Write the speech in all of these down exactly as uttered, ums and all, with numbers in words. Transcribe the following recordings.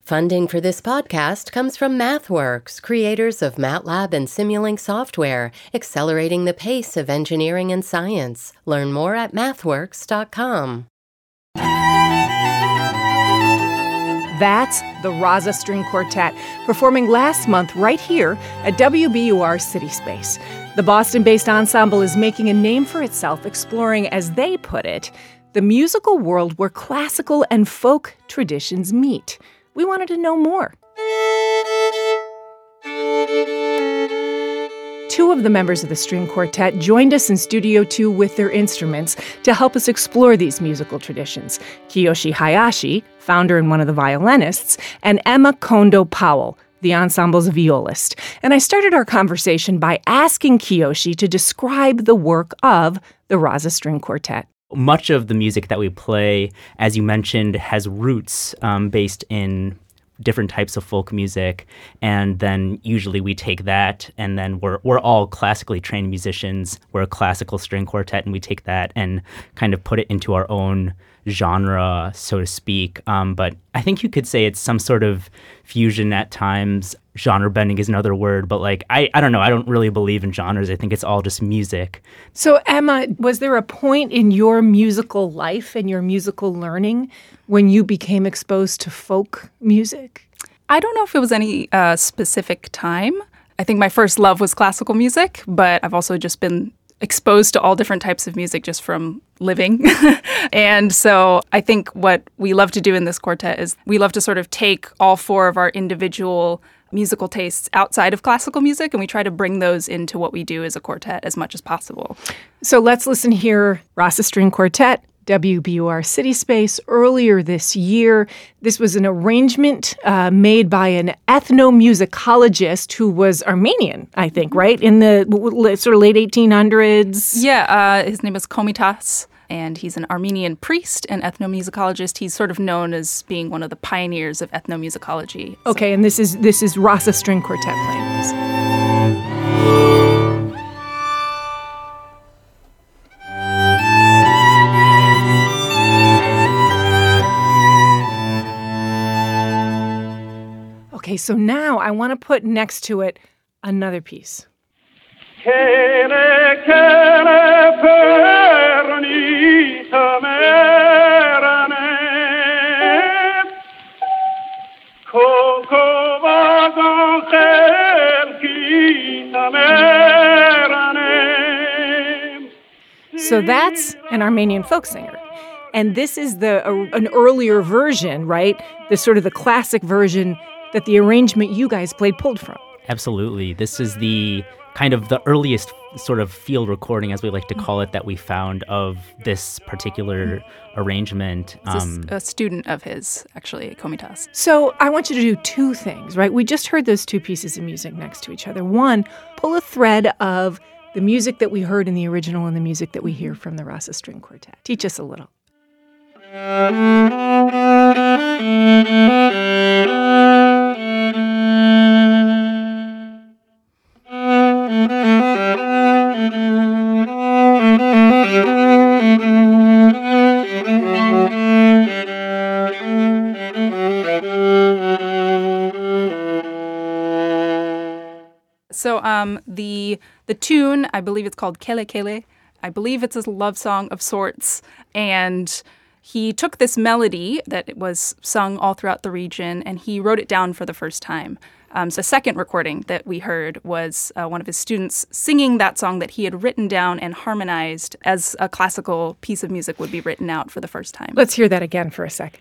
Funding for this podcast comes from MathWorks, creators of MATLAB and Simulink software, accelerating the pace of engineering and science. Learn more at mathworks dot com. That's the Raza String Quartet, performing last month right here at W B U R City Space. The Boston-based ensemble is making a name for itself, exploring, as they put it, the musical world where classical and folk traditions meet. We wanted to know more. Two of the members of the string quartet joined us in Studio two with their instruments to help us explore these musical traditions. Kiyoshi Hayashi, founder and one of the violinists, and Emma Kondo Powell, the ensemble's violist. And I started our conversation by asking Kiyoshi to describe the work of the Raza String Quartet. Much of the music that we play, as you mentioned, has roots um, based in different types of folk music, and then usually we take that, and then we're we're all classically trained musicians. We're a classical string quartet, and we take that and kind of put it into our own genre, so to speak. Um, but I think you could say it's some sort of fusion at times. Genre bending is another word, but like, I, I don't know. I don't really believe in genres. I think it's all just music. So Emma, was there a point in your musical life and your musical learning when you became exposed to folk music? I don't know if it was any uh, specific time. I think my first love was classical music, but I've also just been exposed to all different types of music just from living. And so I think what we love to do in this quartet is we love to sort of take all four of our individual musical tastes outside of classical music, and we try to bring those into what we do as a quartet as much as possible. So let's listen here. Raza String Quartet, W B U R City Space, earlier this year. This was an arrangement uh, made by an ethnomusicologist who was Armenian, I think, right? In the w- sort of late eighteen hundreds? Yeah, uh, his name is Komitas, and he's an Armenian priest and ethnomusicologist. He's sort of known as being one of the pioneers of ethnomusicology. Okay, so. and this is this is Raza String Quartet playing this. Okay, so now I want to put next to it another piece. So that's an Armenian folk singer. And this is the uh, an earlier version, right? The sort of the classic version that the arrangement you guys played pulled from. Absolutely. This is the kind of the earliest sort of field recording, as we like to call it, that we found of this particular arrangement. Um, a student of his, actually, Komitas. So I want you to do two things, right? We just heard those two pieces of music next to each other. One, pull a thread of the music that we heard in the original and the music that we hear from the Raza String Quartet. Teach us a little. So um, the the tune, I believe it's called Kele Kele. I believe it's a love song of sorts. And he took this melody that was sung all throughout the region, and he wrote it down for the first time. Um, so the second recording that we heard was uh, one of his students singing that song that he had written down and harmonized as a classical piece of music would be written out for the first time. Let's hear that again for a second.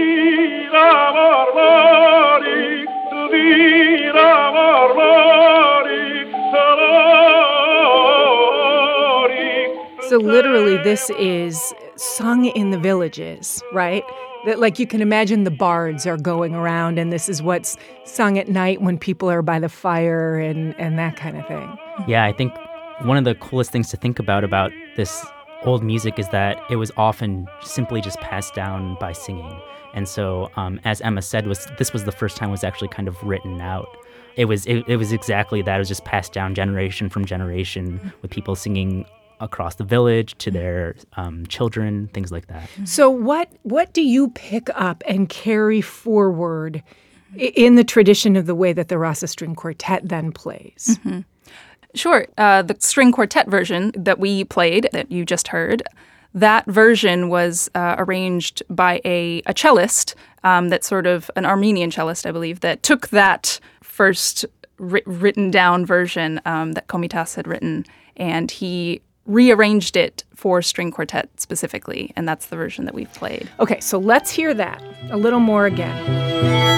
So literally this is sung in the villages, right? That, like, you can imagine the bards are going around, and this is what's sung at night when people are by the fire and, and that kind of thing. Yeah, I think one of the coolest things to think about about this old music is that it was often simply just passed down by singing. And so, um, as Emma said, was this was the first time it was actually kind of written out. It was it, it was exactly that. It was just passed down generation from generation with people singing across the village to their um, children, things like that. So what what do you pick up and carry forward in the tradition of the way that the Rasa String Quartet then plays. Mm-hmm. Sure. Uh, the string quartet version that we played, that you just heard, that version was uh, arranged by a, a cellist, um, that's sort of an Armenian cellist, I believe, that took that first ri- written down version um, that Komitas had written, and he rearranged it for string quartet specifically, and that's the version that we've played. Okay, so let's hear that a little more again.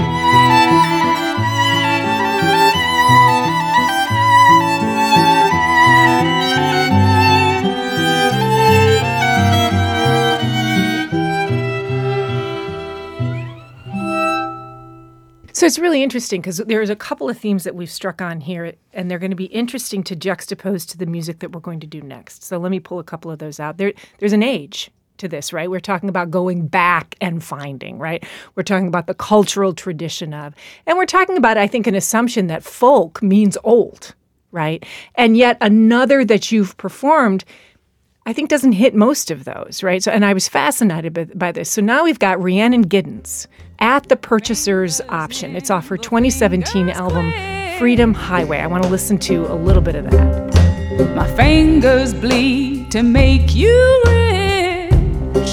So it's really interesting because there's a couple of themes that we've struck on here, and they're going to be interesting to juxtapose to the music that we're going to do next. So let me pull a couple of those out. There, there's an age to this, right? We're talking about going back and finding, right? We're talking about the cultural tradition of, and we're talking about, I think, an assumption that folk means old, right? And yet another that you've performed, I think, doesn't hit most of those, right? So, and I was fascinated by, by this. So now we've got Rhiannon Giddens at the Purchaser's Option. It's off her twenty seventeen album, Freedom Highway. I want to listen to a little bit of that. My fingers bleed to make you rich.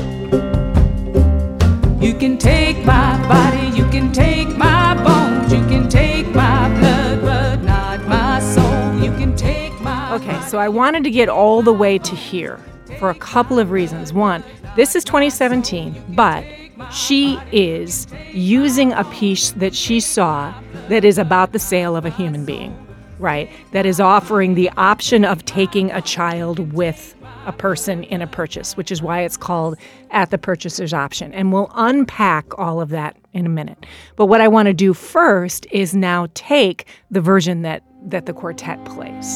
You can take my body, you can take my bones, you can take my blood, but not my soul. You can take my... Okay, so I wanted to get all the way to here for a couple of reasons. One, this is twenty seventeen, but she is using a piece that she saw that is about the sale of a human being, right? That is offering the option of taking a child with a person in a purchase, which is why it's called At the Purchaser's Option. And we'll unpack all of that in a minute. But what I want to do first is now take the version that, that the quartet plays.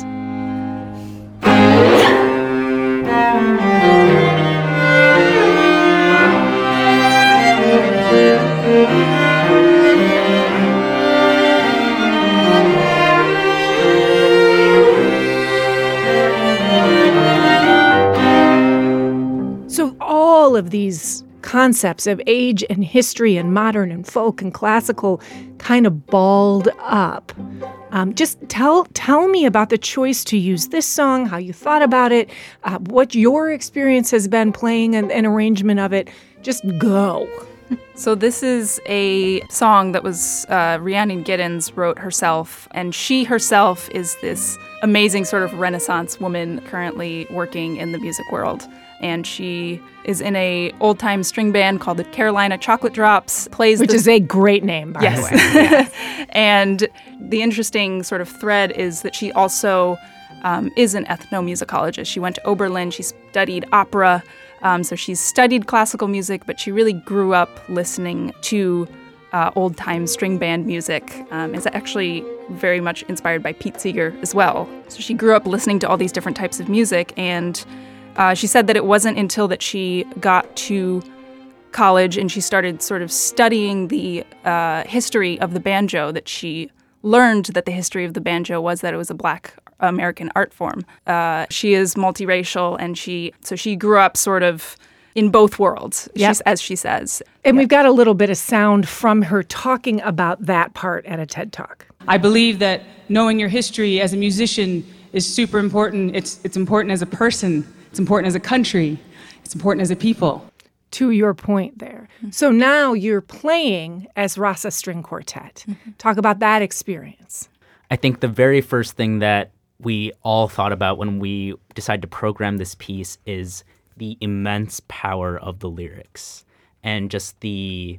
So all of these concepts of age and history and modern and folk and classical kind of balled up. Um, just tell tell me about the choice to use this song, how you thought about it, uh, what your experience has been playing an, an arrangement of it. Just go. So this is a song that was uh, Rhiannon Giddens wrote herself, and she herself is this amazing sort of Renaissance woman currently working in the music world. And she is in a old-time string band called the Carolina Chocolate Drops. Plays Which the, is a great name, by yes. the way. Yes. And the interesting sort of thread is that she also um, is an ethnomusicologist. She went to Oberlin. She studied opera. Um, so she's studied classical music, but she really grew up listening to uh, old-time string band music. Um, is actually very much inspired by Pete Seeger as well. So she grew up listening to all these different types of music, and uh, she said that it wasn't until that she got to college and she started sort of studying the uh, history of the banjo that she learned that the history of the banjo was that it was a Black American art form. Uh, she is multiracial, and she so she grew up sort of in both worlds, yep. she's, as she says. And yep. we've got a little bit of sound from her talking about that part at a TED Talk. I believe that knowing your history as a musician is super important. It's it's important as a person. It's important as a country. It's important as a people. To your point there. Mm-hmm. So now you're playing as Rasa String Quartet. Mm-hmm. Talk about that experience. I think the very first thing that we all thought about when we decided to program this piece is the immense power of the lyrics and just the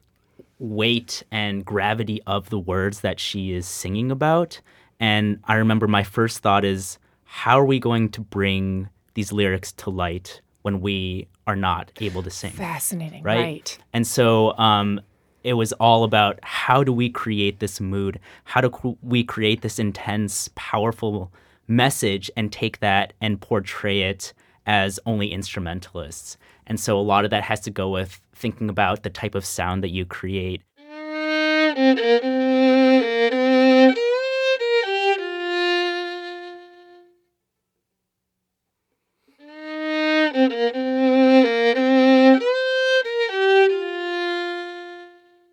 weight and gravity of the words that she is singing about. And I remember my first thought is, how are we going to bring these lyrics to light when we are not able to sing? Fascinating, right? right. And so um, it was all about, how do we create this mood? How do cr- we create this intense, powerful message and take that and portray it as only instrumentalists? And so a lot of that has to go with thinking about the type of sound that you create. It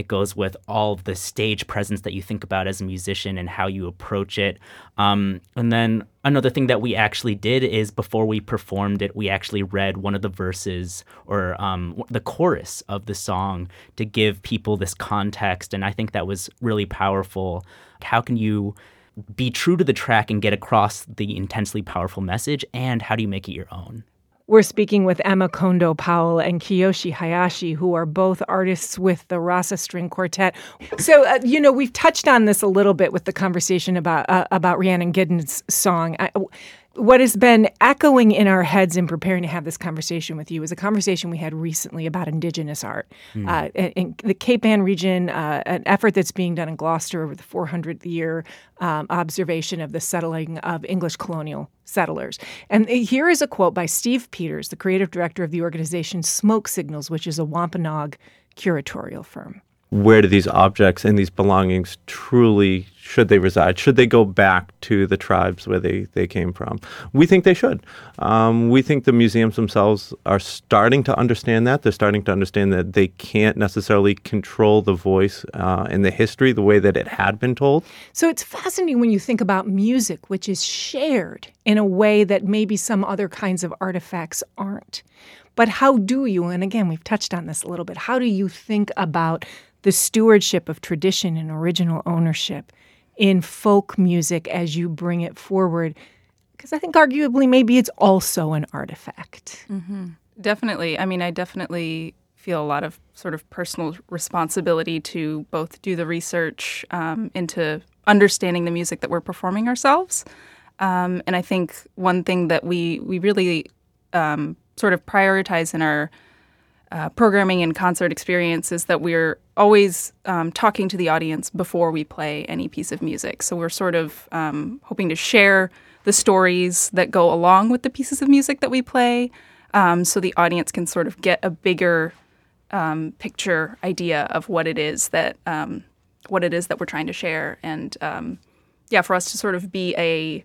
it goes with all of the stage presence that you think about as a musician and how you approach it. Um, and then another thing that we actually did is before we performed it, we actually read one of the verses or um, the chorus of the song to give people this context. And I think that was really powerful. How can you be true to the track and get across the intensely powerful message? And how do you make it your own? We're speaking with Emma Kondo Powell and Kiyoshi Hayashi, who are both artists with the Rasa String Quartet. So, uh, you know, we've touched on this a little bit with the conversation about uh, about Rhiannon Giddens' song. I, what has been echoing in our heads in preparing to have this conversation with you is a conversation we had recently about Indigenous art. Mm. Uh, in, in the Cape Ann region, uh, an effort that's being done in Gloucester over the four hundredth year um, observation of the settling of English colonial settlers. And here is a quote by Steve Peters, the creative director of the organization Smoke Signals, which is a Wampanoag curatorial firm. Where do these objects and these belongings truly, should they reside? Should they go back to the tribes where they, they came from? We think they should. Um, we think the museums themselves are starting to understand that. They're starting to understand that they can't necessarily control the voice uh, and the history the way that it had been told. So it's fascinating when you think about music, which is shared in a way that maybe some other kinds of artifacts aren't. But how do you, and again, we've touched on this a little bit, how do you think about the stewardship of tradition and original ownership in folk music as you bring it forward? Because I think arguably maybe it's also an artifact. Mm-hmm. Definitely. I mean, I definitely feel a lot of sort of personal responsibility to both do the research um, into understanding the music that we're performing ourselves. Um, and I think one thing that we, we really um, sort of prioritize in our Uh, programming and concert experience is that we're always um, talking to the audience before we play any piece of music. So we're sort of um, hoping to share the stories that go along with the pieces of music that we play, um, so the audience can sort of get a bigger um, picture idea of what it is that um, what it is that we're trying to share. And um, yeah, for us to sort of be a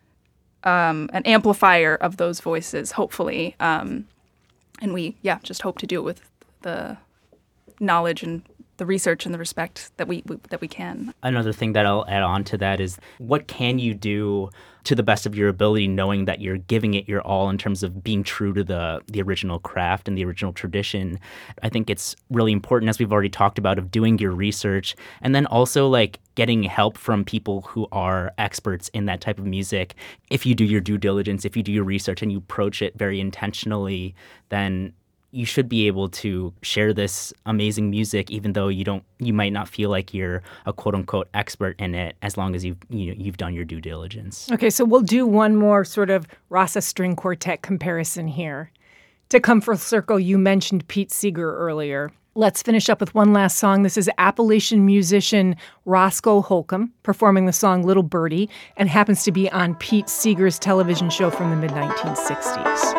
um, an amplifier of those voices, hopefully. Um, And we, yeah, just hope to do it with the knowledge and the research and the respect that we, we that we can. Another thing that I'll add on to that is, what can you do to the best of your ability, knowing that you're giving it your all in terms of being true to the the original craft and the original tradition? I think it's really important, as we've already talked about, of doing your research and then also like getting help from people who are experts in that type of music. If you do your due diligence, if you do your research and you approach it very intentionally, then you should be able to share this amazing music, even though you don't, you might not feel like you're a quote unquote expert in it, as long as you've, you know, you've done your due diligence. Okay, so we'll do one more sort of Rasa String Quartet comparison here. To come full circle, you mentioned Pete Seeger earlier. Let's finish up with one last song. This is Appalachian musician Roscoe Holcomb performing the song Little Birdie, and happens to be on Pete Seeger's television show from the mid nineteen sixties.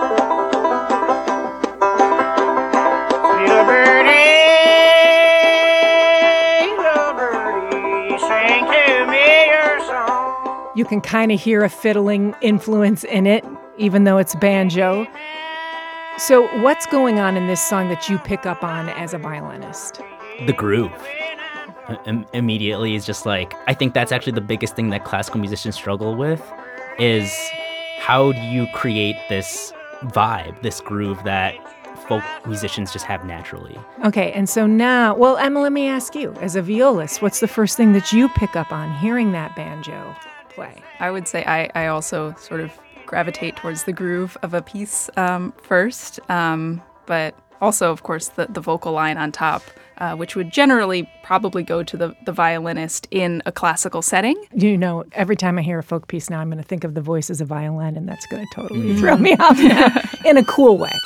You can kind of hear a fiddling influence in it, even though it's banjo. So what's going on in this song that you pick up on as a violinist? The groove. I- immediately is just like, I think that's actually the biggest thing that classical musicians struggle with, is how do you create this vibe, this groove that folk musicians just have naturally. Okay, and so now, well, Emma, let me ask you, as a violist, what's the first thing that you pick up on hearing that banjo play? I would say I, I also sort of gravitate towards the groove of a piece um, first, um, but also, of course, the, the vocal line on top, uh, which would generally probably go to the, the violinist in a classical setting. You know, every time I hear a folk piece now, I'm going to think of the voice as a violin, and that's going to totally mm. throw me off now, in a cool way.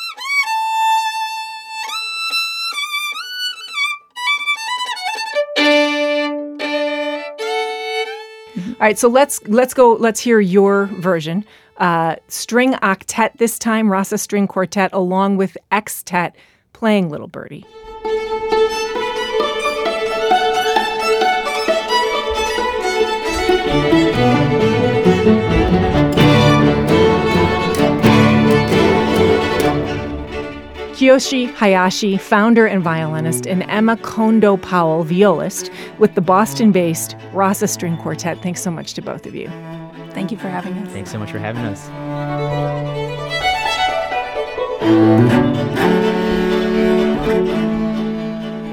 All right, so let's let's go. Let's hear your version. Uh, string octet this time, Rasa String Quartet, along with Xtet playing Little Birdie. Kiyoshi Kiyoshi Hayashi, founder and violinist, and Emma Kondo Powell, violist, with the Boston-based Rasa String Quartet. Thanks so much to both of you. Thank you for having us. Thanks so much for having us.